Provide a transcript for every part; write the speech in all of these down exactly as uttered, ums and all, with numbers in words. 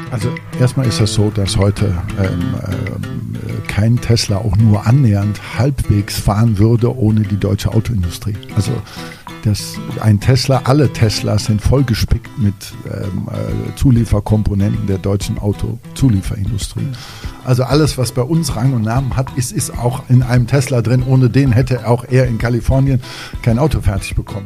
Also erstmal ist es so, dass heute ähm, äh, kein Tesla auch nur annähernd halbwegs fahren würde ohne die deutsche Autoindustrie. Also das, ein Tesla, alle Teslas sind vollgespickt mit ähm, äh, Zulieferkomponenten der deutschen Autozulieferindustrie. Also alles, was bei uns Rang und Namen hat, ist, ist auch in einem Tesla drin. Ohne den hätte auch er in Kalifornien kein Auto fertig bekommen.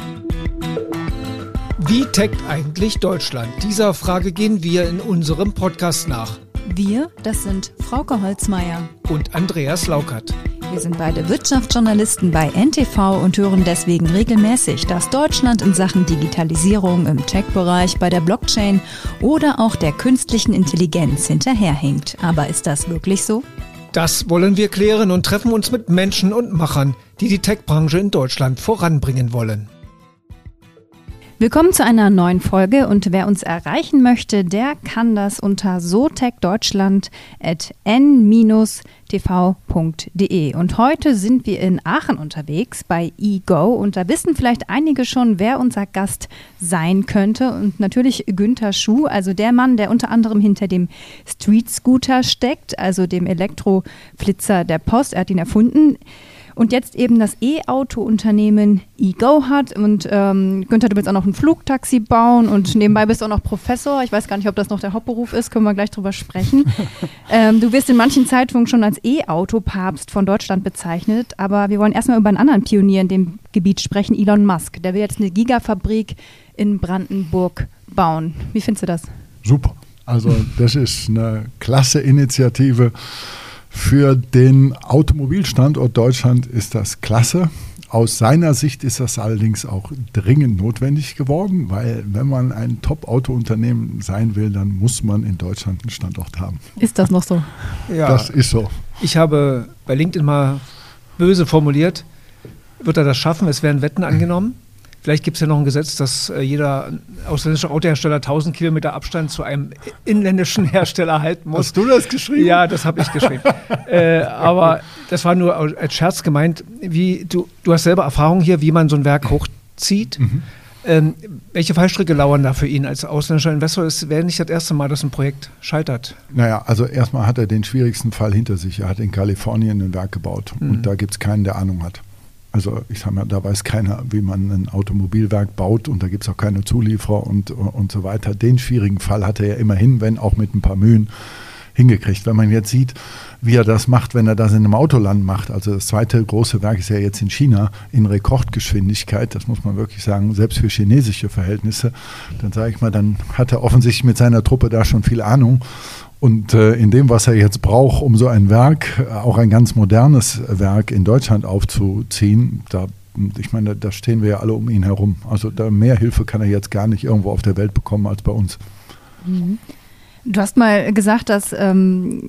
Wie tickt eigentlich Deutschland? Dieser Frage gehen wir in unserem Podcast nach. Wir, das sind Frauke Holzmeier und Andreas Laukert. Wir sind beide Wirtschaftsjournalisten bei N T V und hören deswegen regelmäßig, dass Deutschland in Sachen Digitalisierung im Tech-Bereich, bei der Blockchain oder auch der künstlichen Intelligenz hinterherhinkt. Aber ist das wirklich so? Das wollen wir klären und treffen uns mit Menschen und Machern, die die Tech-Branche in Deutschland voranbringen wollen. Willkommen zu einer neuen Folge und wer uns erreichen möchte, der kann das unter sotechdeutschland at n t v punkt d e. Und heute sind wir in Aachen unterwegs bei eGo und da wissen vielleicht einige schon, wer unser Gast sein könnte und natürlich Günther Schuh, also der Mann, der unter anderem hinter dem Street Scooter steckt, also dem Elektroflitzer der Post, er hat ihn erfunden. Und jetzt eben das E-Auto-Unternehmen eGo hat. Und ähm, Günther, du willst auch noch ein Flugtaxi bauen und nebenbei bist du auch noch Professor. Ich weiß gar nicht, ob das noch der Hauptberuf ist, können wir gleich drüber sprechen. ähm, du wirst in manchen Zeitungen schon als E-Auto-Papst von Deutschland bezeichnet. Aber wir wollen erstmal über einen anderen Pionier in dem Gebiet sprechen, Elon Musk. Der will jetzt eine Gigafabrik in Brandenburg bauen. Wie findest du das? Super. Also das ist eine klasse Initiative. Für den Automobilstandort Deutschland ist das klasse. Aus seiner Sicht ist das allerdings auch dringend notwendig geworden, weil wenn man ein Top-Auto-Unternehmen sein will, dann muss man in Deutschland einen Standort haben. Ist das noch so? Ja, das ist so. Ich habe bei LinkedIn mal böse formuliert, wird er das schaffen? Es werden Wetten angenommen. Vielleicht gibt es ja noch ein Gesetz, dass äh, jeder ausländische Autohersteller tausend Kilometer Abstand zu einem inländischen Hersteller halten muss. Hast du das geschrieben? Ja, das habe ich geschrieben. äh, aber das war nur als Scherz gemeint. Wie, du, du hast selber Erfahrung hier, wie man so ein Werk hochzieht. Mhm. Ähm, welche Fallstricke lauern da für ihn als ausländischer Investor? Es wäre nicht das erste Mal, dass ein Projekt scheitert. Naja, also erstmal hat er den schwierigsten Fall hinter sich. Er hat in Kalifornien ein Werk gebaut mhm. und da gibt es keinen, der Ahnung hat. Also ich sage mal, da weiß keiner, wie man ein Automobilwerk baut und da gibt es auch keine Zulieferer und, und so weiter. Den schwierigen Fall hat er ja immerhin, wenn auch mit ein paar Mühen, hingekriegt. Wenn man jetzt sieht, wie er das macht, wenn er das in einem Autoland macht, also das zweite große Werk ist ja jetzt in China in Rekordgeschwindigkeit, das muss man wirklich sagen, selbst für chinesische Verhältnisse, dann sage ich mal, dann hat er offensichtlich mit seiner Truppe da schon viel Ahnung. Und äh, in dem, was er jetzt braucht, um so ein Werk, äh, auch ein ganz modernes Werk in Deutschland aufzuziehen, da, ich meine, da stehen wir ja alle um ihn herum. Also da mehr Hilfe kann er jetzt gar nicht irgendwo auf der Welt bekommen als bei uns. Mhm. Du hast mal gesagt, dass ähm,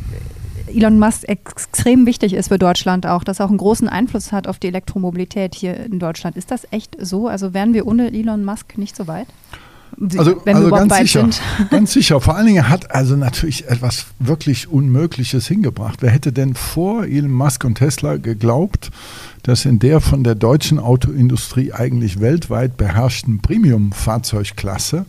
Elon Musk extrem wichtig ist für Deutschland auch, dass er auch einen großen Einfluss hat auf die Elektromobilität hier in Deutschland. Ist das echt so? Also wären wir ohne Elon Musk nicht so weit? Also, wenn also wir ganz weit sicher, sind. ganz sicher. Vor allen Dingen hat also natürlich etwas wirklich Unmögliches hingebracht. Wer hätte denn vor Elon Musk und Tesla geglaubt, dass in der von der deutschen Autoindustrie eigentlich weltweit beherrschten Premium-Fahrzeugklasse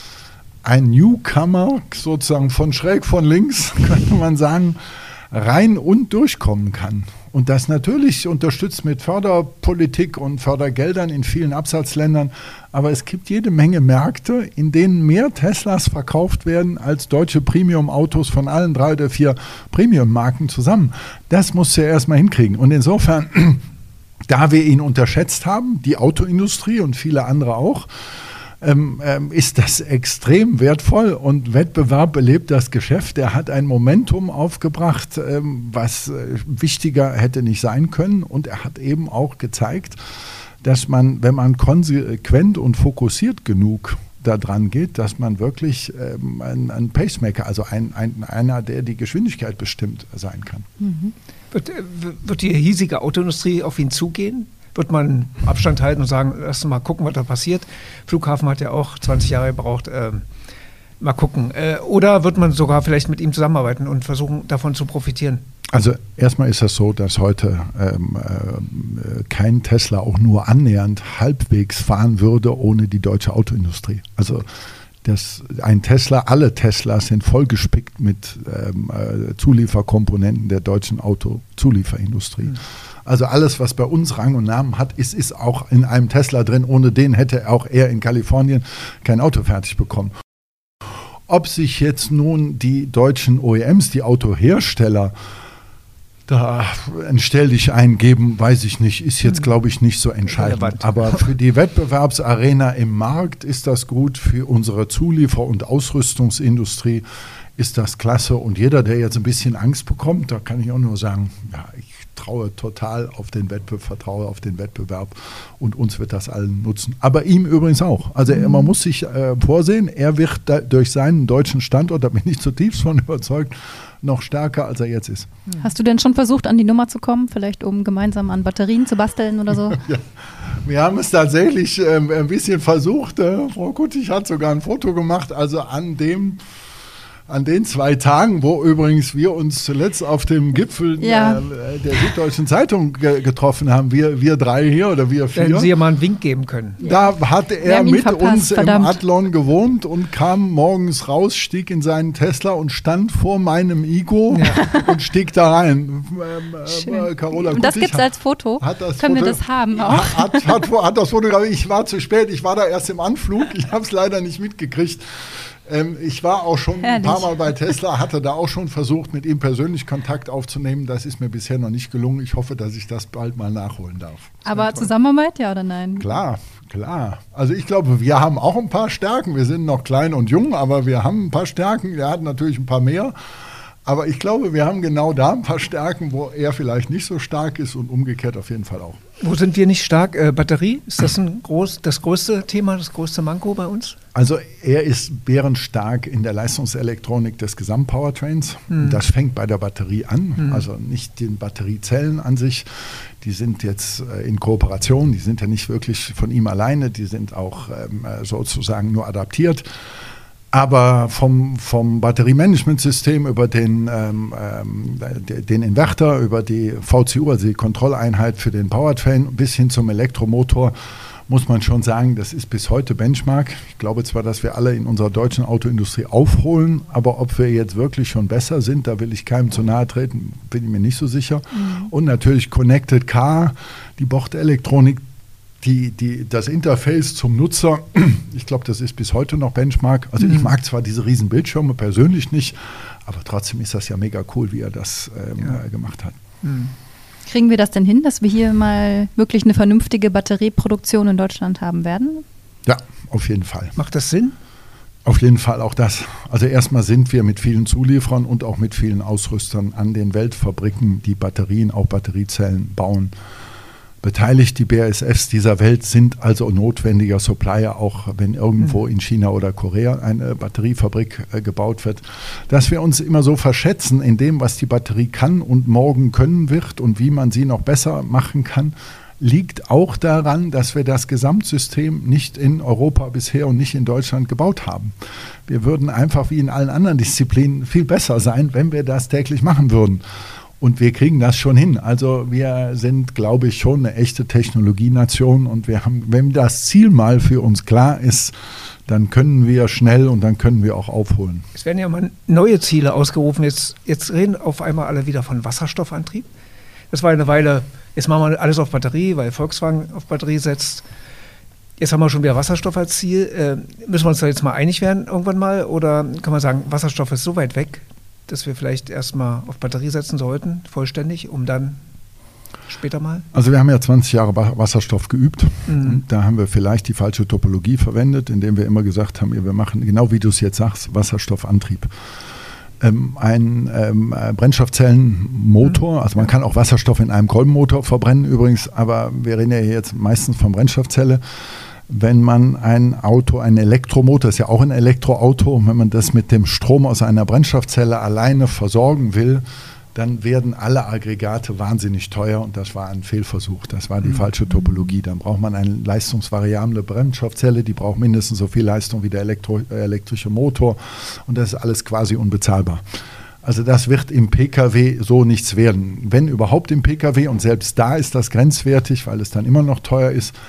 ein Newcomer sozusagen von schräg von links, könnte man sagen, rein und durchkommen kann. Und das natürlich unterstützt mit Förderpolitik und Fördergeldern in vielen Absatzländern. Aber es gibt jede Menge Märkte, in denen mehr Teslas verkauft werden als deutsche Premium-Autos von allen drei oder vier Premium-Marken zusammen. Das musst du ja erstmal hinkriegen. Und insofern, da wir ihn unterschätzt haben, die Autoindustrie und viele andere auch, Ähm, ähm, ist das extrem wertvoll und Wettbewerb belebt das Geschäft. Der hat ein Momentum aufgebracht, ähm, was äh, wichtiger hätte nicht sein können und er hat eben auch gezeigt, dass man, wenn man konsequent und fokussiert genug da dran geht, dass man wirklich ähm, ein, ein Pacemaker, also ein, ein, einer, der die Geschwindigkeit bestimmt, sein kann. Mhm. Wird, wird die hiesige Autoindustrie auf ihn zugehen? Wird man Abstand halten und sagen, lass uns mal gucken, was da passiert. Flughafen hat ja auch zwanzig Jahre gebraucht. Ähm, mal gucken. Äh, oder wird man sogar vielleicht mit ihm zusammenarbeiten und versuchen, davon zu profitieren? Also erstmal ist es so, dass heute ähm, äh, kein Tesla auch nur annähernd halbwegs fahren würde ohne die deutsche Autoindustrie. Also Das, ein Tesla, alle Teslas sind vollgespickt mit ähm, äh, Zulieferkomponenten der deutschen Autozulieferindustrie. Mhm. Also alles, was bei uns Rang und Namen hat, ist, ist auch in einem Tesla drin. Ohne den hätte auch er in Kalifornien kein Auto fertig bekommen. Ob sich jetzt nun die deutschen O E Ms, die Autohersteller, da ein Stell dich eingeben, weiß ich nicht, ist jetzt, glaube ich, nicht so entscheidend. Aber für die Wettbewerbsarena im Markt ist das gut, für unsere Zuliefer- und Ausrüstungsindustrie ist das klasse. Und jeder, der jetzt ein bisschen Angst bekommt, da kann ich auch nur sagen, ja, ich traue total auf den Wettbewerb, vertraue auf den Wettbewerb und uns wird das allen nutzen. Aber ihm übrigens auch. Also er, man muss sich äh, vorsehen, er wird da, durch seinen deutschen Standort, da bin ich zutiefst von überzeugt, noch stärker, als er jetzt ist. Hast du denn schon versucht, an die Nummer zu kommen, vielleicht um gemeinsam an Batterien zu basteln oder so? Ja, wir haben es tatsächlich äh, ein bisschen versucht. Äh, Frau Kuttig hat sogar ein Foto gemacht, also an dem An den zwei Tagen, wo übrigens wir uns zuletzt auf dem Gipfel ja. äh, der Süddeutschen Zeitung ge- getroffen haben, wir, wir drei hier oder wir vier. Hätten Sie ja mal einen Wink geben können. Da hatte er mit verpasst, uns verdammt. im Adlon gewohnt und kam morgens raus, stieg in seinen Tesla und stand vor meinem Igo ja. und stieg da rein. Ähm, äh, Carola und das gibt es als Foto? Das Können Foto, wir das haben auch? Hat, hat, hat das Foto, ich war zu spät, ich war da erst im Anflug, ich habe es leider nicht mitgekriegt. Ähm, ich war auch schon Herrlich. ein paar Mal bei Tesla, hatte da auch schon versucht, mit ihm persönlich Kontakt aufzunehmen. Das ist mir bisher noch nicht gelungen. Ich hoffe, dass ich das bald mal nachholen darf. Aber Zusammenarbeit, ja oder nein? Klar, klar. Also ich glaube, wir haben auch ein paar Stärken. Wir sind noch klein und jung, aber wir haben ein paar Stärken. Er hat natürlich ein paar mehr. Aber ich glaube, wir haben genau da ein paar Stärken, wo er vielleicht nicht so stark ist und umgekehrt auf jeden Fall auch. Wo sind wir nicht stark? Äh, Batterie? Ist das ein groß, das größte Thema, das größte Manko bei uns? Also er ist bärenstark in der Leistungselektronik des Gesamtpowertrains. Hm. Das fängt bei der Batterie an, hm. also nicht den Batteriezellen an sich. Die sind jetzt äh, in Kooperation, die sind ja nicht wirklich von ihm alleine, die sind auch ähm, sozusagen nur adaptiert. Aber vom, vom Batteriemanagementsystem über den, ähm, den Inverter, über die V C U, also die Kontrolleinheit für den Powertrain, bis hin zum Elektromotor, muss man schon sagen, das ist bis heute Benchmark. Ich glaube zwar, dass wir alle in unserer deutschen Autoindustrie aufholen, aber ob wir jetzt wirklich schon besser sind, da will ich keinem zu nahe treten, bin ich mir nicht so sicher. Mhm. Und natürlich Connected Car, die Bordelektronik, Die, die, das Interface zum Nutzer, ich glaube, das ist bis heute noch Benchmark. Also mhm. ich mag zwar diese riesen Bildschirme persönlich nicht, aber trotzdem ist das ja mega cool, wie er das ähm, ja. gemacht hat. Mhm. Kriegen wir das denn hin, dass wir hier mal wirklich eine vernünftige Batterieproduktion in Deutschland haben werden? Ja, auf jeden Fall. Macht das Sinn? Auf jeden Fall auch das. Also erstmal sind wir mit vielen Zulieferern und auch mit vielen Ausrüstern an den Weltfabriken, die Batterien, auch Batteriezellen bauen, beteiligt. Die B A S Fs dieser Welt sind also notwendiger Supplier, auch wenn irgendwo in China oder Korea eine Batteriefabrik äh, gebaut wird. Dass wir uns immer so verschätzen in dem, was die Batterie kann und morgen können wird und wie man sie noch besser machen kann, liegt auch daran, dass wir das Gesamtsystem nicht in Europa bisher und nicht in Deutschland gebaut haben. Wir würden einfach wie in allen anderen Disziplinen viel besser sein, wenn wir das täglich machen würden. Und wir kriegen das schon hin. Also wir sind, glaube ich, schon eine echte Technologienation und wir haben, wenn das Ziel mal für uns klar ist, dann können wir schnell und dann können wir auch aufholen. Es werden ja mal neue Ziele ausgerufen. Jetzt, jetzt reden auf einmal alle wieder von Wasserstoffantrieb. Das war eine Weile, jetzt machen wir alles auf Batterie, weil Volkswagen auf Batterie setzt. Jetzt haben wir schon wieder Wasserstoff als Ziel. Äh, müssen wir uns da jetzt mal einig werden irgendwann mal? Oder kann man sagen, Wasserstoff ist so weit weg, dass wir vielleicht erstmal auf Batterie setzen sollten, vollständig, um dann später mal? Also wir haben ja zwanzig Jahre Wasserstoff geübt. Mhm. Und da haben wir vielleicht die falsche Topologie verwendet, indem wir immer gesagt haben, wir machen, genau wie du es jetzt sagst, Wasserstoffantrieb. Ähm, ein ähm, Brennstoffzellenmotor, also man kann auch Wasserstoff in einem Kolbenmotor verbrennen übrigens, aber wir reden ja jetzt meistens von Brennstoffzelle. Wenn man ein Auto, ein Elektromotor, ist ja auch ein Elektroauto, wenn man das mit dem Strom aus einer Brennstoffzelle alleine versorgen will, dann werden alle Aggregate wahnsinnig teuer und das war ein Fehlversuch, das war die mhm. falsche Topologie. Dann braucht man eine leistungsvariable Brennstoffzelle, die braucht mindestens so viel Leistung wie der Elektro, äh, elektrische Motor und das ist alles quasi unbezahlbar. Also das wird im Pkw so nichts werden. Wenn überhaupt im Pkw und selbst da ist das grenzwertig, weil es dann immer noch teuer ist,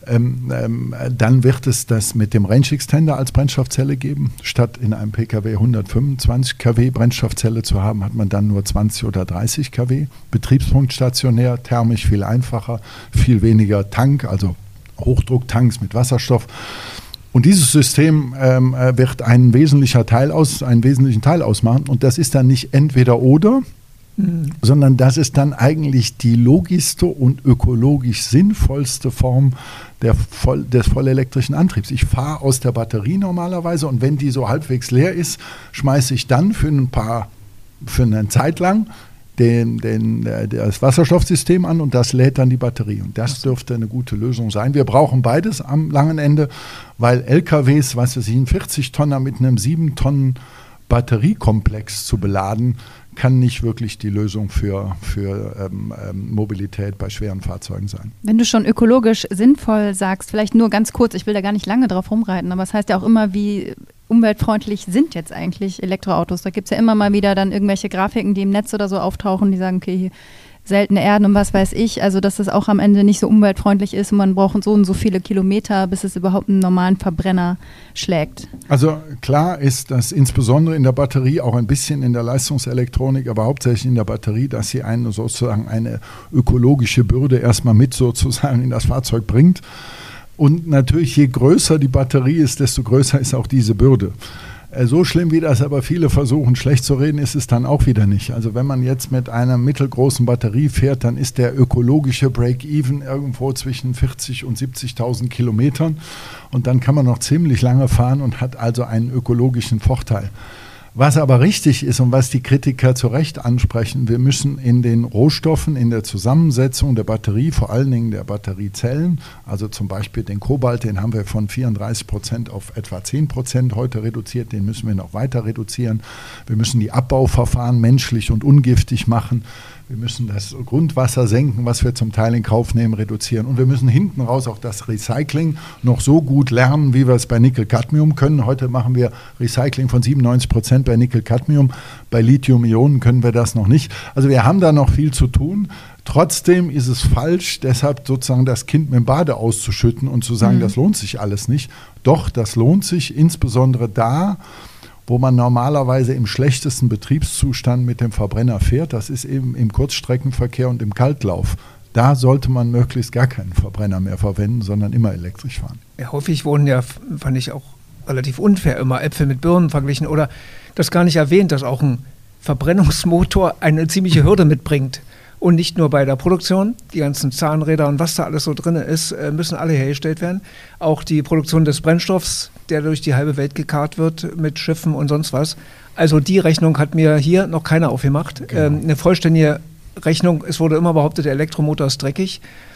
Ähm, ähm, dann wird es das mit dem Range Extender als Brennstoffzelle geben. Statt in einem Pkw hundertfünfundzwanzig Kilowatt Brennstoffzelle zu haben, hat man dann nur zwanzig oder dreißig Kilowatt. Betriebspunkt stationär, thermisch viel einfacher, viel weniger Tank, also Hochdrucktanks mit Wasserstoff. Und dieses System ähm, wird einen wesentlichen Teil aus, einen wesentlichen Teil ausmachen. Und das ist dann nicht entweder oder, mhm. sondern das ist dann eigentlich die logischste und ökologisch sinnvollste Form der voll, des vollelektrischen Antriebs. Ich fahre aus der Batterie normalerweise und wenn die so halbwegs leer ist, schmeiße ich dann für ein paar, für eine Zeit lang Den, den, das Wasserstoffsystem an und das lädt dann die Batterie. Und das dürfte eine gute Lösung sein. Wir brauchen beides am langen Ende, weil L K Ws, was weiß ich, einen vierzig Tonner mit einem sieben Tonnen Batteriekomplex zu beladen, kann nicht wirklich die Lösung für, für ähm, ähm, Mobilität bei schweren Fahrzeugen sein. Wenn du schon ökologisch sinnvoll sagst, vielleicht nur ganz kurz, ich will da gar nicht lange drauf rumreiten, aber es heißt ja auch immer, wie umweltfreundlich sind jetzt eigentlich Elektroautos. Da gibt es ja immer mal wieder dann irgendwelche Grafiken, die im Netz oder so auftauchen, die sagen, okay, hier seltene Erden und was weiß ich, also dass das auch am Ende nicht so umweltfreundlich ist und man braucht so und so viele Kilometer, bis es überhaupt einen normalen Verbrenner schlägt. Also klar ist, dass insbesondere in der Batterie, auch ein bisschen in der Leistungselektronik, aber hauptsächlich in der Batterie, dass sie eine sozusagen eine ökologische Bürde erstmal mit sozusagen in das Fahrzeug bringt. Und natürlich, je größer die Batterie ist, desto größer ist auch diese Bürde. So schlimm, wie das aber viele versuchen, schlecht zu reden, ist es dann auch wieder nicht. Also wenn man jetzt mit einer mittelgroßen Batterie fährt, dann ist der ökologische Break-Even irgendwo zwischen vierzig und siebzigtausend Kilometern. Und dann kann man noch ziemlich lange fahren und hat also einen ökologischen Vorteil. Was aber richtig ist und was die Kritiker zu Recht ansprechen, wir müssen in den Rohstoffen, in der Zusammensetzung der Batterie, vor allen Dingen der Batteriezellen, also zum Beispiel den Kobalt, den haben wir von vierunddreißig Prozent auf etwa zehn Prozent heute reduziert, den müssen wir noch weiter reduzieren. Wir müssen die Abbauverfahren menschlich und ungiftig machen. Wir müssen das Grundwasser senken, was wir zum Teil in Kauf nehmen, reduzieren. Und wir müssen hinten raus auch das Recycling noch so gut lernen, wie wir es bei Nickel-Cadmium können. Heute machen wir Recycling von siebenundneunzig Prozent bei Nickel-Cadmium. Bei Lithium-Ionen können wir das noch nicht. Also wir haben da noch viel zu tun. Trotzdem ist es falsch, deshalb sozusagen das Kind mit dem Bade auszuschütten und zu sagen, mhm. das lohnt sich alles nicht. Doch, das lohnt sich insbesondere da, wo man normalerweise im schlechtesten Betriebszustand mit dem Verbrenner fährt. Das ist eben im Kurzstreckenverkehr und im Kaltlauf. Da sollte man möglichst gar keinen Verbrenner mehr verwenden, sondern immer elektrisch fahren. Ja, häufig wurden ja, fand ich auch relativ unfair, immer Äpfel mit Birnen verglichen oder das gar nicht erwähnt, dass auch ein Verbrennungsmotor eine ziemliche Hürde mitbringt. Und nicht nur bei der Produktion, die ganzen Zahnräder und was da alles so drin ist, müssen alle hergestellt werden. Auch die Produktion des Brennstoffs, der durch die halbe Welt gekarrt wird mit Schiffen und sonst was. Also die Rechnung hat mir hier noch keiner aufgemacht. Genau. Ähm, eine vollständige Rechnung, es wurde immer behauptet, der Elektromotor ist dreckig.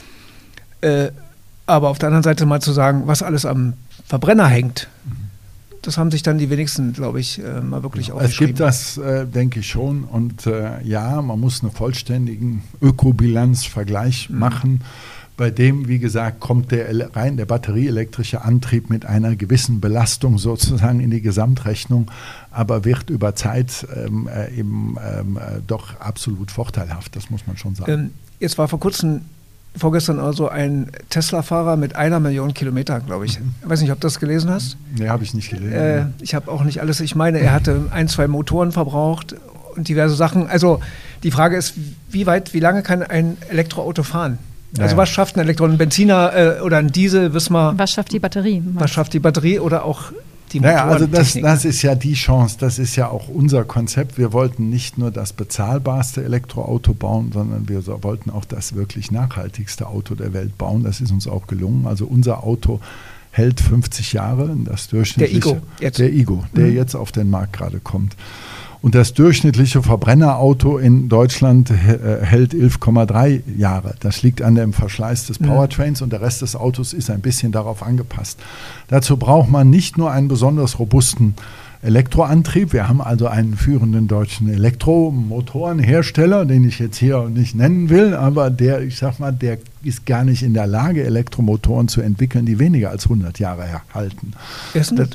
Äh, aber auf der anderen Seite mal zu sagen, was alles am Verbrenner hängt, mhm. das haben sich dann die wenigsten, glaube ich, äh, mal wirklich aufgeschrieben. Es gibt das, äh, denke ich schon. Und äh, ja, man muss einen vollständigen Ökobilanzvergleich mhm. machen. Bei dem, wie gesagt, kommt der rein der batterieelektrische Antrieb mit einer gewissen Belastung sozusagen in die Gesamtrechnung, aber wird über Zeit ähm, äh, eben ähm, äh, doch absolut vorteilhaft. Das muss man schon sagen. Ähm, jetzt war vor kurzem vorgestern also ein Tesla-Fahrer mit einer Million Kilometer, glaube ich. Mhm. Ich weiß nicht, ob du das gelesen hast. Nee, habe ich nicht gelesen. Äh, ich habe auch nicht alles. Ich meine, er hatte ein, zwei Motoren verbraucht und diverse Sachen. Also die Frage ist, wie weit, wie lange kann ein Elektroauto fahren? Also ja. was schafft ein Elektro, ein Benziner äh, oder ein Diesel, wissen wir. Was schafft die Batterie? Was schafft die Batterie oder auch die Motoren? Naja, also das, das ist ja die Chance, das ist ja auch unser Konzept. Wir wollten nicht nur das bezahlbarste Elektroauto bauen, sondern wir so, wollten auch das wirklich nachhaltigste Auto der Welt bauen. Das ist uns auch gelungen. Also unser Auto hält fünfzig Jahre. Das durchschnittliche, der Igo jetzt. Der Igo, der mhm. jetzt auf den Markt gerade kommt. Und das durchschnittliche Verbrennerauto in Deutschland äh, hält elf Komma drei Jahre. Das liegt an dem Verschleiß des Powertrains, mhm. und der Rest des Autos ist ein bisschen darauf angepasst. Dazu braucht man nicht nur einen besonders robusten Elektroantrieb. Wir haben also einen führenden deutschen Elektromotorenhersteller, den ich jetzt hier nicht nennen will, aber der, ich sag mal, der ist gar nicht in der Lage, Elektromotoren zu entwickeln, die weniger als hundert Jahre halten. Ist das?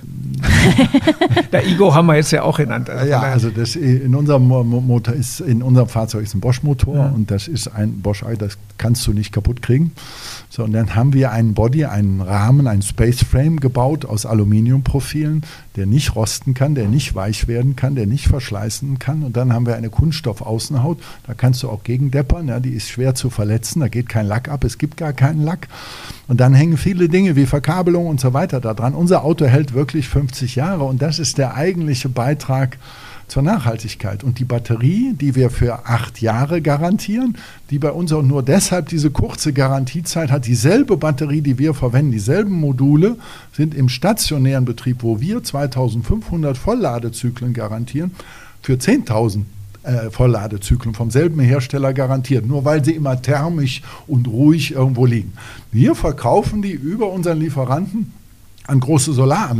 Der Igo haben wir jetzt ja auch genannt. Also ja, also das in unserem Motor ist, in unserem Fahrzeug ist ein Bosch-Motor ja. und das ist ein Bosch, das kannst du nicht kaputt kriegen. So, und dann haben wir einen Body, einen Rahmen, einen Space Frame gebaut aus Aluminiumprofilen, der nicht rosten kann, der nicht weich werden kann, der nicht verschleißen kann. Und dann haben wir eine Kunststoff-Außenhaut, da kannst du auch gegendeppern, ja, die ist schwer zu verletzen, da geht kein Lack ab, es gibt gar keinen Lack. Und dann hängen viele Dinge wie Verkabelung und so weiter da dran. Unser Auto hält wirklich fünfzig Jahre und das ist der eigentliche Beitrag zur Nachhaltigkeit. Und die Batterie, die wir für acht Jahre garantieren, die bei uns auch nur deshalb diese kurze Garantiezeit hat, dieselbe Batterie, die wir verwenden, dieselben Module sind im stationären Betrieb, wo wir zweitausendfünfhundert Vollladezyklen garantieren, für zehntausend äh, Vollladezyklen vom selben Hersteller garantiert, nur weil sie immer thermisch und ruhig irgendwo liegen. Wir verkaufen die über unseren Lieferanten an große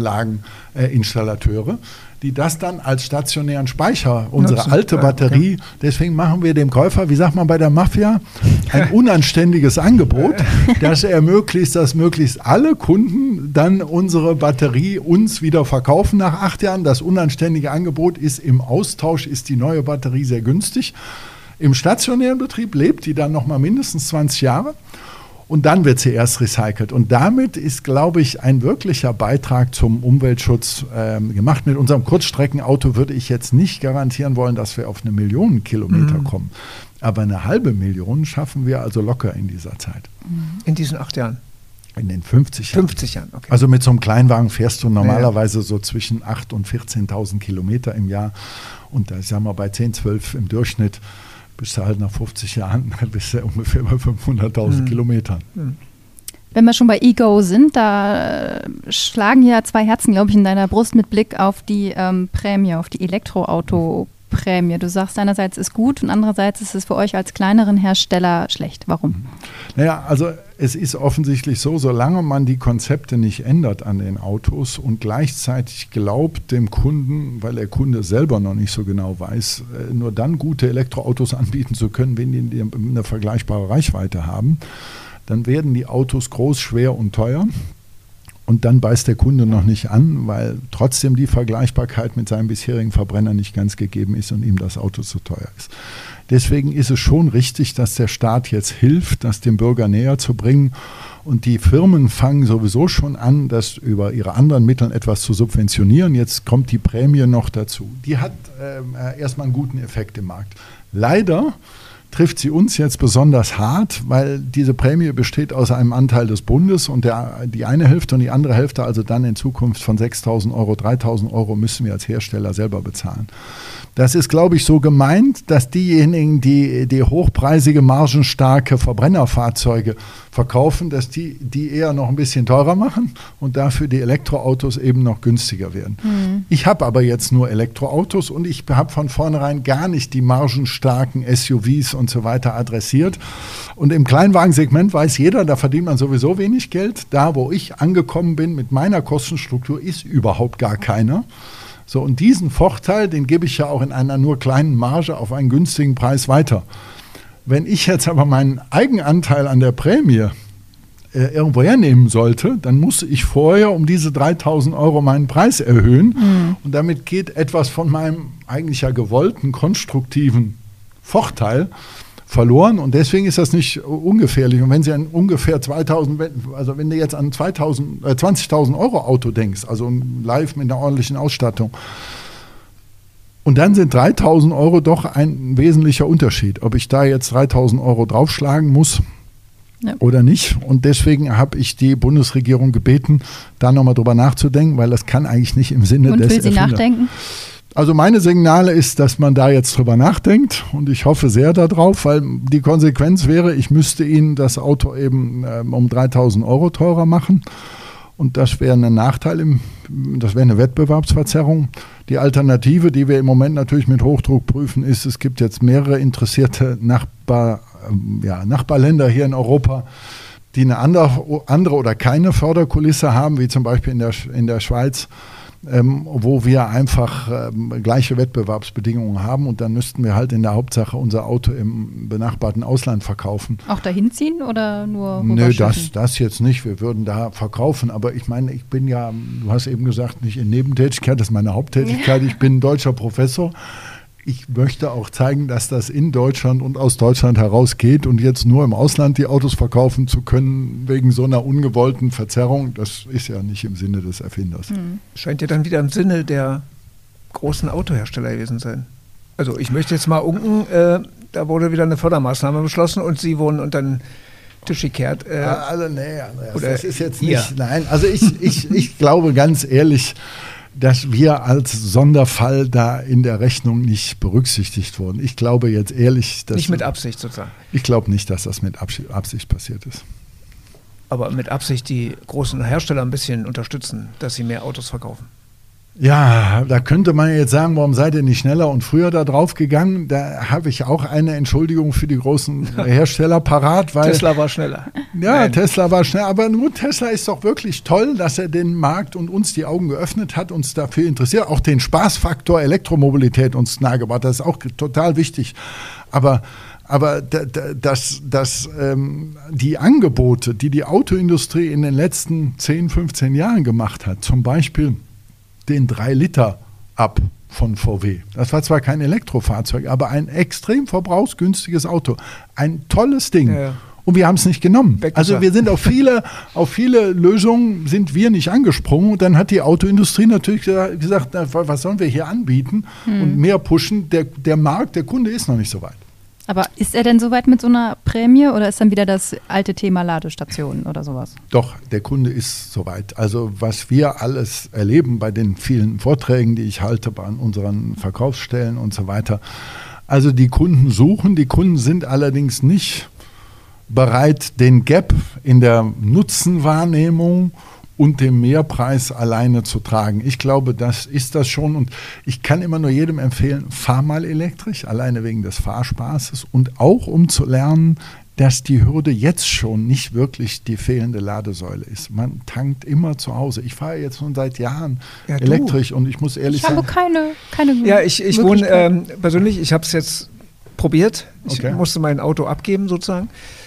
Solaranlageninstallateure, die das dann als stationären Speicher, unsere Nutzen. alte Batterie, okay. Deswegen machen wir dem Käufer, wie sagt man bei der Mafia, ein unanständiges Angebot, das ermöglicht, dass möglichst alle Kunden dann unsere Batterie uns wieder verkaufen nach acht Jahren. Das unanständige Angebot ist im Austausch, ist die neue Batterie sehr günstig. Im stationären Betrieb lebt die dann nochmal mindestens zwanzig Jahre. Und dann wird sie erst recycelt. Und damit ist, glaube ich, ein wirklicher Beitrag zum Umweltschutz ähm, gemacht. Mit unserem Kurzstreckenauto würde ich jetzt nicht garantieren wollen, dass wir auf eine Million Kilometer mhm. kommen. Aber eine halbe Million schaffen wir also locker in dieser Zeit. In diesen acht Jahren? In den fünfzig Jahren. fünfzig Jahren, okay. Also mit so einem Kleinwagen fährst du normalerweise ja. so zwischen achttausend und vierzehntausend Kilometer im Jahr. Und da sagen wir bei zehn, zwölf im Durchschnitt, bist du halt nach fünfzig Jahren bist du ungefähr bei fünfhunderttausend mhm. Kilometern. Wenn wir schon bei Ego sind, da schlagen ja zwei Herzen, glaube ich, in deiner Brust mit Blick auf die ähm, Prämie, auf die Elektroauto-Prämie. Du sagst, einerseits ist gut und andererseits ist es für euch als kleineren Hersteller schlecht. Warum? Naja, also es ist offensichtlich so, solange man die Konzepte nicht ändert an den Autos und gleichzeitig glaubt dem Kunden, weil der Kunde selber noch nicht so genau weiß, nur dann gute Elektroautos anbieten zu können, wenn die eine vergleichbare Reichweite haben, dann werden die Autos groß, schwer und teuer. Und dann beißt der Kunde noch nicht an, weil trotzdem die Vergleichbarkeit mit seinem bisherigen Verbrenner nicht ganz gegeben ist und ihm das Auto zu teuer ist. Deswegen ist es schon richtig, dass der Staat jetzt hilft, das dem Bürger näher zu bringen. Und die Firmen fangen sowieso schon an, das über ihre anderen Mittel etwas zu subventionieren. Jetzt kommt die Prämie noch dazu. Die hat äh, erstmal einen guten Effekt im Markt. Leider trifft sie uns jetzt besonders hart, weil diese Prämie besteht aus einem Anteil des Bundes und der, die eine Hälfte und die andere Hälfte, also dann in Zukunft von sechstausend Euro, dreitausend Euro müssen wir als Hersteller selber bezahlen. Das ist, glaube ich, so gemeint, dass diejenigen, die, die hochpreisige, margenstarke Verbrennerfahrzeuge verkaufen, dass die, die eher noch ein bisschen teurer machen und dafür die Elektroautos eben noch günstiger werden. Mhm. Ich habe aber jetzt nur Elektroautos und ich habe von vornherein gar nicht die margenstarken S U Vs und so weiter adressiert. Und im Kleinwagensegment weiß jeder, da verdient man sowieso wenig Geld. Da, wo ich angekommen bin mit meiner Kostenstruktur, ist überhaupt gar keiner. So, und diesen Vorteil, den gebe ich ja auch in einer nur kleinen Marge auf einen günstigen Preis weiter. Wenn ich jetzt aber meinen Eigenanteil an der Prämie äh, irgendwo hernehmen sollte, dann muss ich vorher um diese dreitausend Euro meinen Preis erhöhen. Mhm. Und damit geht etwas von meinem eigentlich ja gewollten, konstruktiven Vorteil verloren. Und deswegen ist das nicht ungefährlich. Und wenn Sie an ungefähr zweitausend, also wenn du jetzt an zweitausend, äh, zwanzigtausend Euro Auto denkst, also live mit einer ordentlichen Ausstattung, und dann sind dreitausend Euro doch ein wesentlicher Unterschied, ob ich da jetzt dreitausend Euro draufschlagen muss ja. oder nicht. Und deswegen habe ich die Bundesregierung gebeten, da nochmal drüber nachzudenken, weil das kann eigentlich nicht im Sinne und des will sie Erfinders. Nachdenken? Also meine Signale ist, dass man da jetzt drüber nachdenkt und ich hoffe sehr darauf, weil die Konsequenz wäre, ich müsste Ihnen das Auto eben ähm, um dreitausend Euro teurer machen und das wäre ein Nachteil, im, das wäre eine Wettbewerbsverzerrung. Die Alternative, die wir im Moment natürlich mit Hochdruck prüfen, ist, es gibt jetzt mehrere interessierte Nachbar, ähm, ja, Nachbarländer hier in Europa, die eine andere, andere oder keine Förderkulisse haben, wie zum Beispiel in der, in der Schweiz. ähm, wo wir einfach ähm, gleiche Wettbewerbsbedingungen haben und dann müssten wir halt in der Hauptsache unser Auto im benachbarten Ausland verkaufen. Auch dahin ziehen oder nur Nö, das, das jetzt nicht. Wir würden da verkaufen, aber ich meine, ich bin ja, du hast eben gesagt, nicht in Nebentätigkeit, das ist meine Haupttätigkeit. Ich bin deutscher Professor. Ich möchte auch zeigen, dass das in Deutschland und aus Deutschland herausgeht und jetzt nur im Ausland die Autos verkaufen zu können wegen so einer ungewollten Verzerrung, das ist ja nicht im Sinne des Erfinders. Hm. Scheint ja dann wieder im Sinne der großen Autohersteller gewesen sein. Also ich möchte jetzt mal unken, äh, da wurde wieder eine Fördermaßnahme beschlossen und Sie wurden unter den Tisch gekehrt. Äh, also nee, Andreas, oder das ist jetzt nicht, ihr. nein, also ich, ich, ich glaube ganz ehrlich, dass wir als Sonderfall da in der Rechnung nicht berücksichtigt wurden. Ich glaube jetzt ehrlich, dass... Nicht mit Absicht sozusagen. Ich glaube nicht, dass das mit Absicht passiert ist. Aber mit Absicht die großen Hersteller ein bisschen unterstützen, dass sie mehr Autos verkaufen. Ja, da könnte man jetzt sagen, warum seid ihr nicht schneller und früher da drauf gegangen? Da habe ich auch eine Entschuldigung für die großen Hersteller parat. Weil, Tesla war schneller. Ja, Nein. Tesla war schneller. Aber nur Tesla ist doch wirklich toll, dass er den Markt und uns die Augen geöffnet hat, uns dafür interessiert. Auch den Spaßfaktor Elektromobilität uns nahegebracht. Das ist auch total wichtig. Aber... Aber dass, dass ähm, die Angebote, die die Autoindustrie in den letzten zehn, fünfzehn Jahren gemacht hat, zum Beispiel den drei Liter ab von V W. Das war zwar kein Elektrofahrzeug, aber ein extrem verbrauchsgünstiges Auto. Ein tolles Ding. Ja, ja. Und wir haben es nicht genommen. Also wir sind auf viele, auf viele Lösungen sind wir nicht angesprungen. Und dann hat die Autoindustrie natürlich gesagt, na, was sollen wir hier anbieten hm. und mehr pushen. Der, der Markt, der Kunde ist noch nicht so weit. Aber ist er denn soweit mit so einer Prämie oder ist dann wieder das alte Thema Ladestationen oder sowas? Doch, der Kunde ist soweit. Also was wir alles erleben bei den vielen Vorträgen, die ich halte, bei unseren Verkaufsstellen und so weiter. Also die Kunden suchen, die Kunden sind allerdings nicht bereit, den Gap in der Nutzenwahrnehmung und dem Mehrpreis alleine zu tragen. Ich glaube, das ist das schon und ich kann immer nur jedem empfehlen, fahr mal elektrisch, alleine wegen des Fahrspaßes und auch um zu lernen, dass die Hürde jetzt schon nicht wirklich die fehlende Ladesäule ist. Man tankt immer zu Hause. Ich fahre jetzt schon seit Jahren ja, elektrisch und ich muss ehrlich ich sagen... Ich habe keine, keine Ja, ich, ich wohne ähm, persönlich, ich habe es jetzt probiert. Ich okay. musste mein Auto abgeben sozusagen.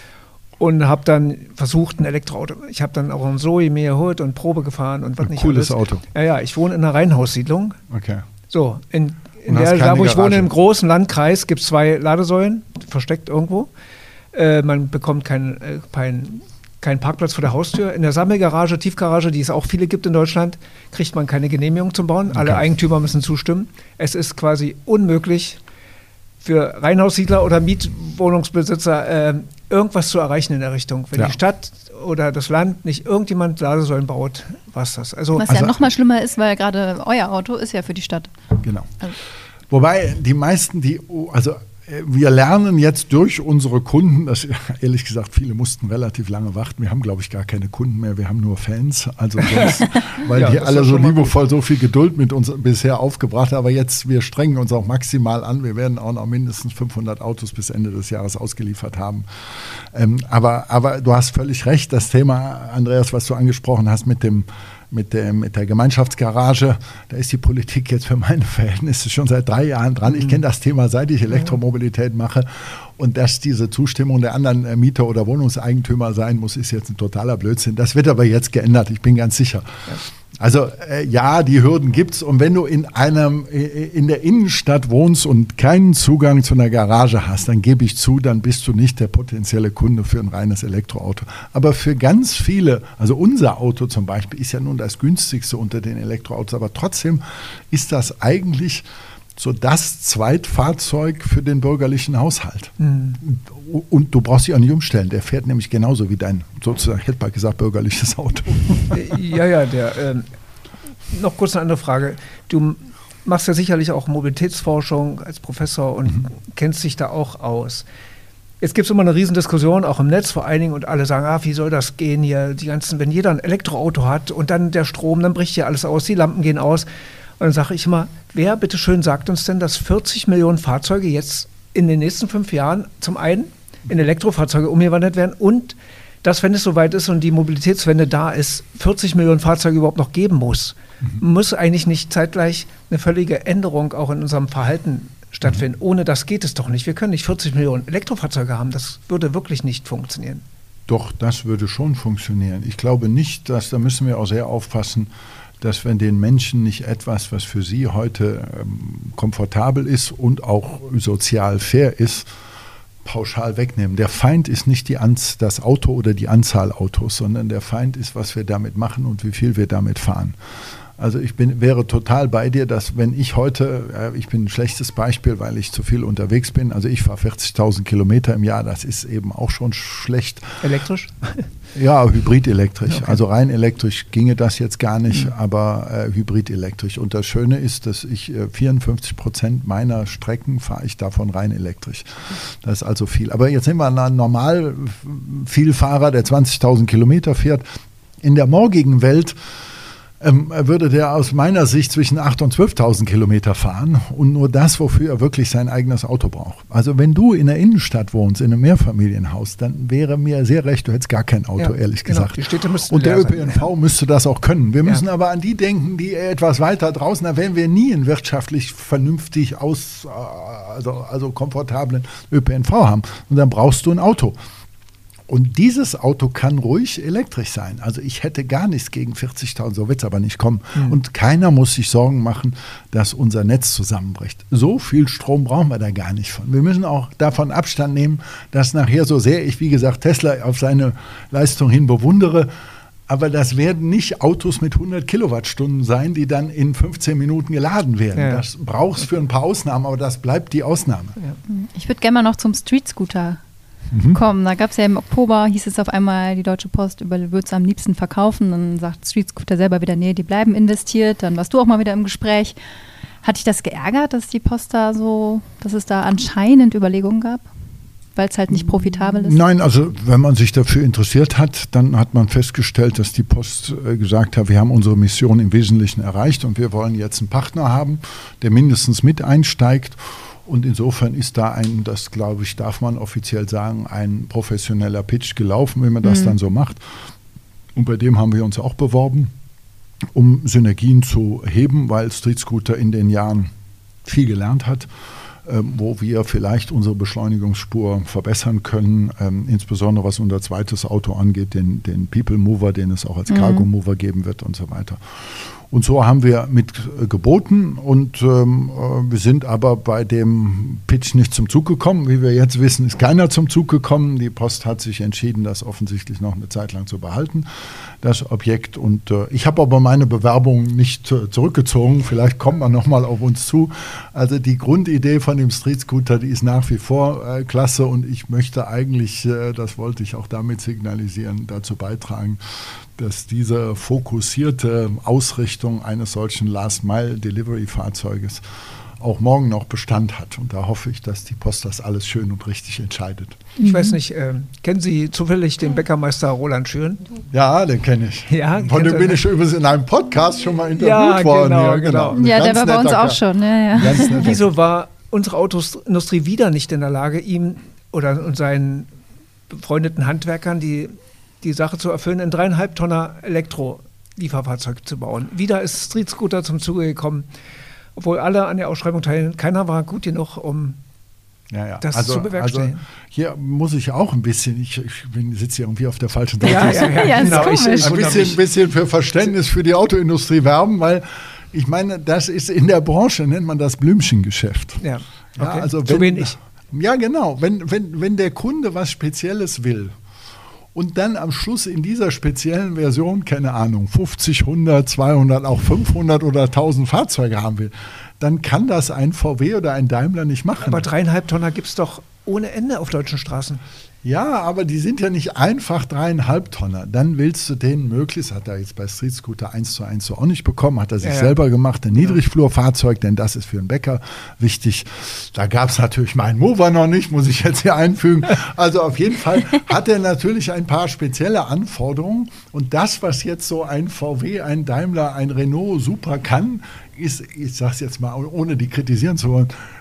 Und habe dann versucht, ein Elektroauto. Ich habe dann auch ein Zoe mir geholt und Probe gefahren und was ein nicht cooles alles. Auto. Ja, ja, ich wohne in einer Reihenhaussiedlung. Okay. So, in, in der, da wo ich Garage. wohne, im großen Landkreis, gibt es zwei Ladesäulen, versteckt irgendwo. Äh, man bekommt keinen äh, kein, kein Parkplatz vor der Haustür. In der Sammelgarage, Tiefgarage, die es auch viele gibt in Deutschland, kriegt man keine Genehmigung zum Bauen. Okay. Alle Eigentümer müssen zustimmen. Es ist quasi unmöglich für Reihenhaussiedler oder Mietwohnungsbesitzer äh, irgendwas zu erreichen in der Richtung. Wenn ja. die Stadt oder das Land nicht irgendjemand Ladesäulen baut, was das. Also, was also, ja noch mal schlimmer ist, weil gerade euer Auto ist ja für die Stadt. Genau. Also. Wobei die meisten, die, also wir lernen jetzt durch unsere Kunden, das, ehrlich gesagt, viele mussten relativ lange warten. Wir haben, glaube ich, gar keine Kunden mehr, wir haben nur Fans. Also sonst, weil ja, die alle so liebevoll so viel Geduld mit uns bisher aufgebracht haben. Aber jetzt, wir strengen uns auch maximal an. Wir werden auch noch mindestens fünfhundert Autos bis Ende des Jahres ausgeliefert haben. Ähm, aber, aber du hast völlig recht, das Thema, Andreas, was du angesprochen hast mit dem Mit, dem, mit der Gemeinschaftsgarage, da ist die Politik jetzt für meine Verhältnisse schon seit drei Jahren dran. Ich kenne das Thema, seit ich Elektromobilität mache. Und dass diese Zustimmung der anderen Mieter oder Wohnungseigentümer sein muss, ist jetzt ein totaler Blödsinn. Das wird aber jetzt geändert, ich bin ganz sicher. Ja. Also äh, ja, die Hürden gibt's. Und wenn du in einem in der Innenstadt wohnst und keinen Zugang zu einer Garage hast, dann gebe ich zu, dann bist du nicht der potenzielle Kunde für ein reines Elektroauto. Aber für ganz viele, also unser Auto zum Beispiel, ist ja nun das günstigste unter den Elektroautos, aber trotzdem ist das eigentlich so das Zweitfahrzeug für den bürgerlichen Haushalt. Mhm. Und du brauchst dich auch nicht umstellen. Der fährt nämlich genauso wie dein, sozusagen, ich hätte mal gesagt, bürgerliches Auto. Ja, ja, der. Ähm, noch kurz eine andere Frage. Du machst ja sicherlich auch Mobilitätsforschung als Professor und mhm. kennst dich da auch aus. Jetzt gibt es immer eine Riesendiskussion, auch im Netz vor allen Dingen, und alle sagen, ah, wie soll das gehen hier? Die ganzen, wenn jeder ein Elektroauto hat und dann der Strom, dann bricht hier alles aus, die Lampen gehen aus. Und dann sage ich immer, wer bitteschön sagt uns denn, dass vierzig Millionen Fahrzeuge jetzt in den nächsten fünf Jahren zum einen in Elektrofahrzeuge umgewandelt werden und dass, wenn es soweit ist und die Mobilitätswende da ist, vierzig Millionen Fahrzeuge überhaupt noch geben muss, mhm. muss eigentlich nicht zeitgleich eine völlige Änderung auch in unserem Verhalten stattfinden. Mhm. Ohne das geht es doch nicht. Wir können nicht vierzig Millionen Elektrofahrzeuge haben. Das würde wirklich nicht funktionieren. Doch, das würde schon funktionieren. Ich glaube nicht, dass, da müssen wir auch sehr aufpassen, dass wir den Menschen nicht etwas, was für sie heute ähm, komfortabel ist und auch sozial fair ist, pauschal wegnehmen. Der Feind ist nicht die Anz- das Auto oder die Anzahl Autos, sondern der Feind ist, was wir damit machen und wie viel wir damit fahren. Also ich bin, wäre total bei dir, dass wenn ich heute, äh, ich bin ein schlechtes Beispiel, weil ich zu viel unterwegs bin, also ich fahre vierzigtausend Kilometer im Jahr, das ist eben auch schon schlecht. Elektrisch? Ja, hybrid-elektrisch. Okay. Also rein elektrisch ginge das jetzt gar nicht, mhm. aber äh, hybrid-elektrisch. Und das Schöne ist, dass ich äh, vierundfünfzig Prozent meiner Strecken fahre ich davon rein elektrisch. Das ist also viel. Aber jetzt nehmen wir einen normal Vielfahrer, der zwanzigtausend Kilometer fährt. In der morgigen Welt ähm, würde der aus meiner Sicht zwischen achttausend und zwölftausend Kilometer fahren und nur das, wofür er wirklich sein eigenes Auto braucht. Also wenn du in der Innenstadt wohnst, in einem Mehrfamilienhaus, dann wäre mir sehr recht, du hättest gar kein Auto, ja, ehrlich genau. gesagt. Die Städte müssten und der leer ÖPNV sein. müsste das auch können. Wir müssen ja. aber an die denken, die etwas weiter draußen, da werden wir nie einen wirtschaftlich vernünftig aus, also, also komfortablen ÖPNV haben. Und dann brauchst du ein Auto. Und dieses Auto kann ruhig elektrisch sein. Also ich hätte gar nichts gegen vierzigtausend, so wird es aber nicht kommen. Mhm. Und keiner muss sich Sorgen machen, dass unser Netz zusammenbricht. So viel Strom brauchen wir da gar nicht von. Wir müssen auch davon Abstand nehmen, dass nachher, so sehr ich, wie gesagt, Tesla auf seine Leistung hin bewundere, aber das werden nicht Autos mit hundert Kilowattstunden sein, die dann in fünfzehn Minuten geladen werden. Ja. Das brauchst du für ein paar Ausnahmen, aber das bleibt die Ausnahme. Ja. Ich würde gerne mal noch zum Street-Scooter Mhm. kommen. Da gab es ja im Oktober, hieß es auf einmal, die Deutsche Post würde es am liebsten verkaufen. Dann sagt Street Scooter selber wieder, nee, die bleiben investiert. Dann warst du auch mal wieder im Gespräch. Hat dich das geärgert, dass die Post da so, dass es da anscheinend Überlegungen gab? Weil es halt nicht profitabel ist? Nein, also wenn man sich dafür interessiert hat, dann hat man festgestellt, dass die Post äh, gesagt hat, wir haben unsere Mission im Wesentlichen erreicht und wir wollen jetzt einen Partner haben, der mindestens mit einsteigt. Und insofern ist da ein, das glaube ich, darf man offiziell sagen, ein professioneller Pitch gelaufen, wenn man das mhm. dann so macht. Und bei dem haben wir uns auch beworben, um Synergien zu heben, weil Street Scooter in den Jahren viel gelernt hat, ähm, wo wir vielleicht unsere Beschleunigungsspur verbessern können, ähm, insbesondere was unser zweites Auto angeht, den, den People Mover, den es auch als Cargo Mover geben wird und so weiter. Und so haben wir mit äh, geboten und ähm, äh, wir sind aber bei dem Pitch nicht zum Zug gekommen. Wie wir jetzt wissen, ist keiner zum Zug gekommen. Die Post hat sich entschieden, das offensichtlich noch eine Zeit lang zu behalten, das Objekt. Und äh, ich habe aber meine Bewerbung nicht äh, zurückgezogen. Vielleicht kommt man noch mal auf uns zu. Also die Grundidee von dem Street Scooter, die ist nach wie vor äh, klasse und ich möchte eigentlich, äh, das wollte ich auch damit signalisieren, dazu beitragen, dass diese fokussierte Ausrichtung eines solchen Last-Mile-Delivery-Fahrzeuges auch morgen noch Bestand hat. Und da hoffe ich, dass die Post das alles schön und richtig entscheidet. Ich weiß nicht, äh, kennen Sie zufällig den Bäckermeister Roland Schön? Ja, den kenne ich. Ja, Von dem bin ich übrigens in einem Podcast schon mal interviewt ja, worden. Genau, ja, genau. genau. Ja, der war bei uns auch schon. Ja, ja. Wieso war unsere Autoindustrie wieder nicht in der Lage, ihm oder und seinen befreundeten Handwerkern die die Sache zu erfüllen, ein dreieinhalb Tonner Elektro-Lieferfahrzeug zu bauen. Wieder ist Street Scooter zum Zuge gekommen, obwohl alle an der Ausschreibung teilnehmen. Keiner war gut genug, um ja, ja. das also, zu bewerkstelligen. Also hier muss ich auch ein bisschen, ich, ich sitze hier irgendwie auf der falschen Seite. Ja, ja, ja, ja, genau. Ich, ich ein bisschen, bisschen für Verständnis für die Autoindustrie werben, weil ich meine, das ist in der Branche, nennt man das Blümchengeschäft. Ja, okay. Ja, also wenn, zu wenig. Ja, genau. Wenn, wenn, wenn der Kunde was Spezielles will, und dann am Schluss in dieser speziellen Version, keine Ahnung, fünfzig, hundert, zweihundert, auch fünfhundert oder tausend Fahrzeuge haben will, dann kann das ein V W oder ein Daimler nicht machen. Aber dreieinhalb Tonner gibt es doch ohne Ende auf deutschen Straßen. Ja, aber die sind ja nicht einfach dreieinhalb Tonner. Dann willst du denen möglichst, hat er jetzt bei Street Scooter eins zu eins so auch nicht bekommen, hat er sich ja, ja. selber gemacht, ein Niedrigflurfahrzeug, denn das ist für einen Bäcker wichtig. Da gab es natürlich meinen Mover noch nicht, muss ich jetzt hier einfügen. Also auf jeden Fall hat er natürlich ein paar spezielle Anforderungen und das, was jetzt so ein V W, ein Daimler, ein Renault super kann, ist, ich sage es jetzt mal, ohne die kritisieren zu wollen,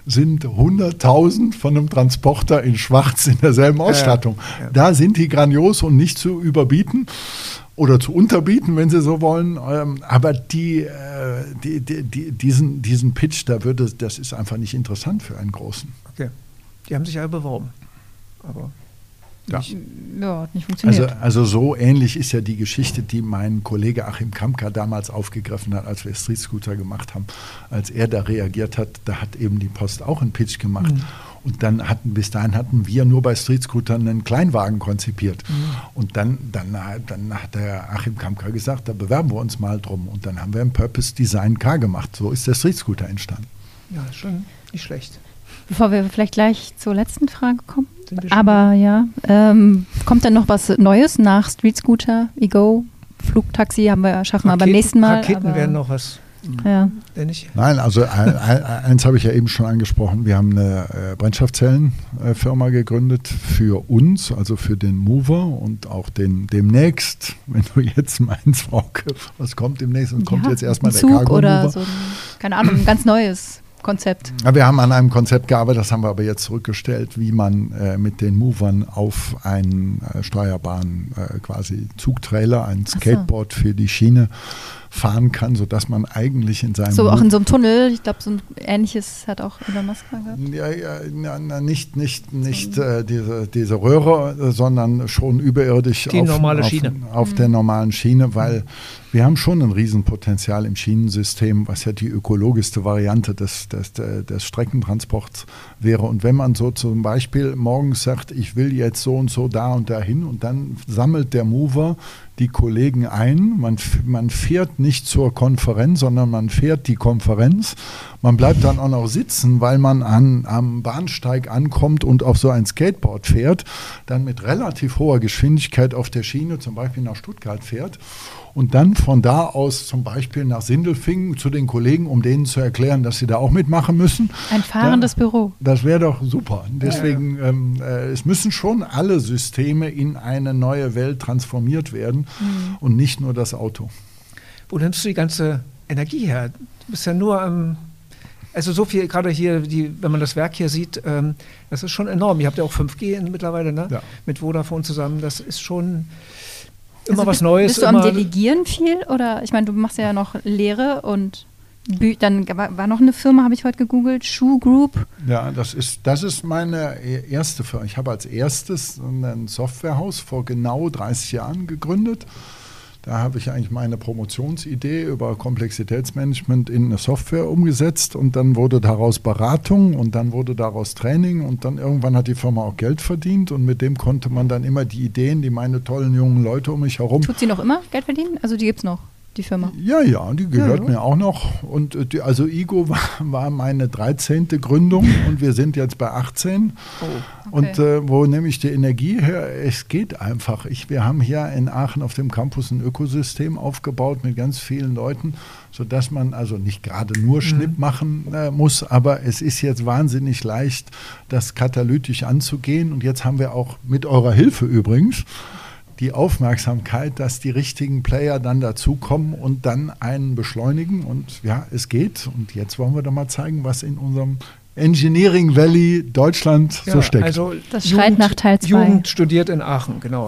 sind hunderttausend von einem Transporter in Schwarz in derselben Ausstattung. Ja, ja. Da sind die grandios und nicht zu überbieten oder zu unterbieten, wenn Sie so wollen. Aber die, die, die, die, diesen, diesen Pitch, da würde, das ist einfach nicht interessant für einen Großen. Okay. Die haben sich ja beworben. Aber ja. Nicht, ja, hat nicht funktioniert. Also, also so ähnlich ist ja die Geschichte, die mein Kollege Achim Kamka damals aufgegriffen hat, als wir Street Scooter gemacht haben. Als er da reagiert hat, da hat eben die Post auch einen Pitch gemacht. Mhm. Und dann hatten, bis dahin hatten wir nur bei Street Scootern einen Kleinwagen konzipiert. Mhm. Und dann, dann, dann hat der Achim Kamka gesagt, da bewerben wir uns mal drum. Und dann haben wir ein Purpose Design Car gemacht. So ist der Street Scooter entstanden. Ja, schon nicht schlecht. Bevor wir vielleicht gleich zur letzten Frage kommen, aber ja, ähm, kommt dann noch was Neues nach Street Scooter, E-Go, Flugtaxi haben wir, schaffen wir beim nächsten Mal. Raketen aber, werden noch was. Ja. Nein, also ein, ein, eins habe ich ja eben schon angesprochen, wir haben eine äh, Brennstoffzellenfirma äh, gegründet für uns, also für den Mover und auch den demnächst, wenn du jetzt meinst, Frauke, was kommt demnächst und kommt ja, jetzt erstmal der Zug Cargo oder Mover. So ein, keine Ahnung, ein ganz neues Konzept. Ja, wir haben an einem Konzept gearbeitet, das haben wir aber jetzt zurückgestellt, wie man äh, mit den Movern auf einen äh, steuerbaren äh, quasi Zugtrailer, ein Skateboard so. für die Schiene fahren kann, sodass man eigentlich in seinem... So auch in so einem Tunnel, ich glaube, so ein ähnliches hat auch Elon Musk gehabt. Ja, ja, na, nicht, nicht, nicht äh, diese, diese Röhre, sondern schon überirdisch die auf, normale auf, Schiene. auf mhm. der normalen Schiene, weil wir haben schon ein Riesenpotenzial im Schienensystem, was ja die ökologischste Variante des, des, des Streckentransports wäre. Und wenn man so zum Beispiel morgens sagt, ich will jetzt so und so da und dahin und dann sammelt der Mover die Kollegen ein. Man, man fährt nicht zur Konferenz, sondern man fährt die Konferenz. Man bleibt dann auch noch sitzen, weil man an, am Bahnsteig ankommt und auf so ein Skateboard fährt, dann mit relativ hoher Geschwindigkeit auf der Schiene zum Beispiel nach Stuttgart fährt und dann von da aus zum Beispiel nach Sindelfingen zu den Kollegen, um denen zu erklären, dass sie da auch mitmachen müssen. Ein fahrendes ja, Büro. Das wäre doch super. Deswegen, ja. ähm, äh, es müssen schon alle Systeme in eine neue Welt transformiert werden mhm. und nicht nur das Auto. Wo nimmst du die ganze Energie her? Du bist ja nur am... Ähm Also so viel, gerade hier, die, wenn man das Werk hier sieht, ähm, das ist schon enorm. Ihr habt ja auch fünf G mittlerweile, ne? Ja. Mit Vodafone zusammen. Das ist schon immer also was Neues. Bist du am Delegieren viel? Oder ich meine, du machst ja noch Lehre und Bü- dann war, war noch eine Firma, habe ich heute gegoogelt, Shoe Group. Ja, das ist, das ist meine erste Firma. Ich habe als erstes ein Softwarehaus vor genau dreißig Jahren gegründet. Da habe ich eigentlich meine Promotionsidee über Komplexitätsmanagement in eine Software umgesetzt und dann wurde daraus Beratung und dann wurde daraus Training und dann irgendwann hat die Firma auch Geld verdient und mit dem konnte man dann immer die Ideen, die meine tollen jungen Leute um mich herum... Tut sie noch immer Geld verdienen? Also die gibt es noch, die Firma? Ja, ja, die gehört ja, ja. mir auch noch und die, also E-Go war, war meine dreizehnte Gründung und wir sind jetzt bei achtzehn. Oh. Okay. Und äh, wo nehme ich die Energie her? Es geht einfach. Ich, wir haben hier in Aachen auf dem Campus ein Ökosystem aufgebaut mit ganz vielen Leuten, sodass man also nicht gerade nur Schnipp mhm. machen äh, muss, aber es ist jetzt wahnsinnig leicht, das katalytisch anzugehen. Und jetzt haben wir auch mit eurer Hilfe übrigens die Aufmerksamkeit, dass die richtigen Player dann dazukommen und dann einen beschleunigen. Und ja, es geht. Und jetzt wollen wir doch mal zeigen, was in unserem Engineering Valley Deutschland ja, so steckt. Also das schreit Jugend, nach Teil zwei. Jugend studiert in Aachen, genau.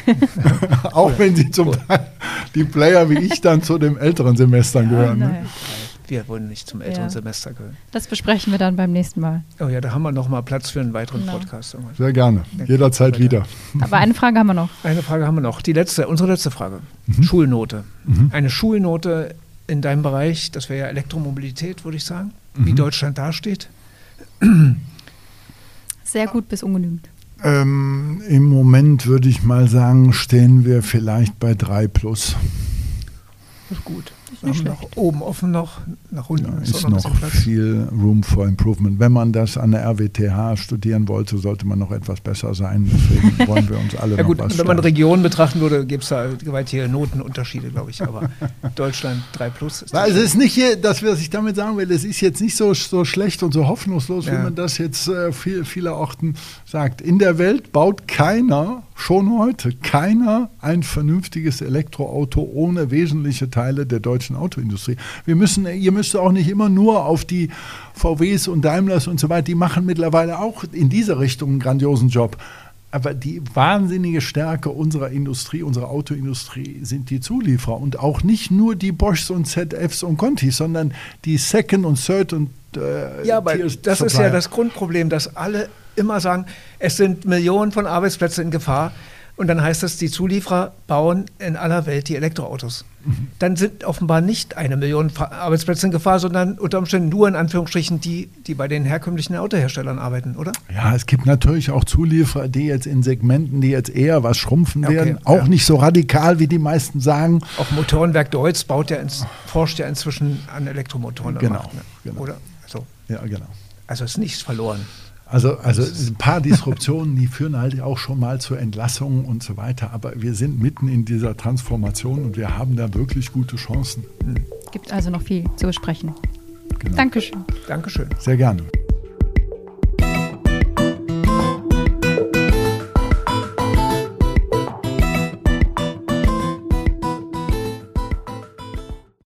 Auch wenn sie zum Teil, die Player wie ich dann zu den älteren Semestern ja, gehören. Ne? Wir wollen nicht zum älteren ja. Semester gehören. Das besprechen wir dann beim nächsten Mal. Oh ja, da haben wir noch mal Platz für einen weiteren genau. Podcast. Sehr gerne, jederzeit wieder. Aber eine Frage haben wir noch. Eine Frage haben wir noch. Die letzte, unsere letzte Frage. Mhm. Schulnote. Mhm. Eine Schulnote in deinem Bereich, das wäre ja Elektromobilität, würde ich sagen, mhm. wie Deutschland dasteht. Sehr gut bis ungenügend. Ähm, Im Moment würde ich mal sagen, stehen wir vielleicht bei drei plus. Das ist gut. Wir haben noch oben offen noch, nach unten ja, ist, ist noch, noch viel Room for Improvement. Wenn man das an der R W T H studieren wollte, sollte man noch etwas besser sein. Deswegen wollen wir uns alle ja, noch gut, was wenn stellen. man Regionen betrachten würde, gibt es da gewaltige Notenunterschiede, glaube ich. Aber Deutschland drei plus. Ist also es ist nicht, hier, dass wir, was ich damit sagen will, es ist jetzt nicht so, so schlecht und so hoffnungslos, ja. wie man das jetzt äh, viel, vielerorten sagt. In der Welt baut keiner schon heute keiner ein vernünftiges Elektroauto ohne wesentliche Teile der deutschen Autoindustrie. Wir müssen, ihr müsst auch nicht immer nur auf die V Ws und Daimlers und so weiter, die machen mittlerweile auch in dieser Richtung einen grandiosen Job. Aber die wahnsinnige Stärke unserer Industrie, unserer Autoindustrie sind die Zulieferer und auch nicht nur die Boschs und Z Fs und Contis, sondern die Second und Third und äh, Ja, aber das ist ja das Grundproblem, dass alle immer sagen, es sind Millionen von Arbeitsplätzen in Gefahr und dann heißt es, die Zulieferer bauen in aller Welt die Elektroautos. Mhm. Dann sind offenbar nicht eine Million Arbeitsplätze in Gefahr, sondern unter Umständen nur in Anführungsstrichen die, die bei den herkömmlichen Autoherstellern arbeiten, oder? Ja, es gibt natürlich auch Zulieferer, die jetzt in Segmenten, die jetzt eher was schrumpfen Okay, werden. Auch ja. nicht so radikal, wie die meisten sagen. Auch Motorenwerk Deutz baut ja ins, forscht ja inzwischen an Elektromotoren. Genau, macht, ne? genau. Oder? So. Ja, genau. Also ist nichts verloren. Also, also ein paar Disruptionen, die führen halt auch schon mal zu Entlassungen und so weiter. Aber wir sind mitten in dieser Transformation und wir haben da wirklich gute Chancen. Gibt also noch viel zu besprechen. Genau. Dankeschön. Dankeschön. Sehr gerne.